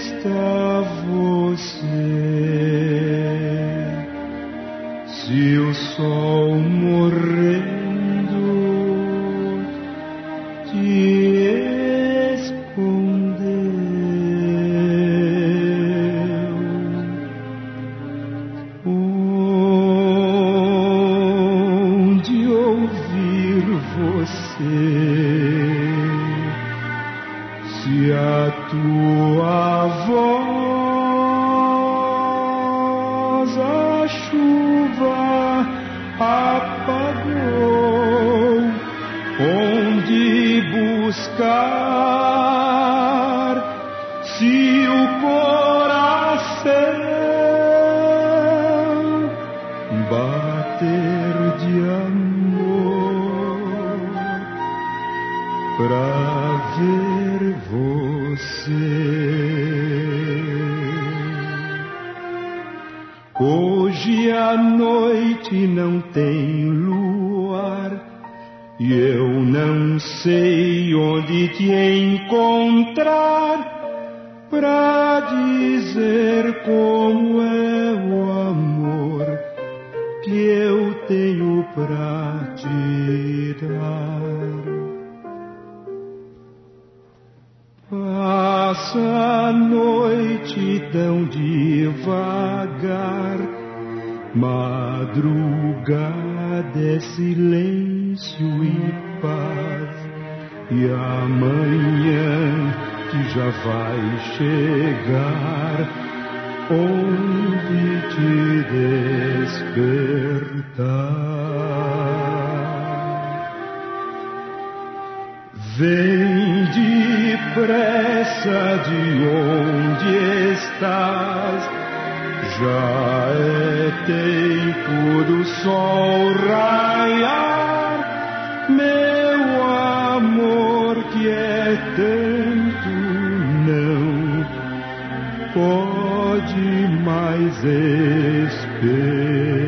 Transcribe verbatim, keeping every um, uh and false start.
está você? Se o sol morrendo te escondeu, onde ouvir você? Se a tua voz a chuva apagou, onde buscar? Se o coração bater de amor pra ver você. Hoje a noite não tem luar e eu não sei onde te encontrar pra dizer como é o amor que eu tenho pra te dar. Passa a noite tão devagar, madrugada é silêncio e paz, e amanhã que já vai chegar, onde te despertar. Vem depressa de onde estás, já é tempo do sol raiar, meu amor que é tanto não pode mais esperar.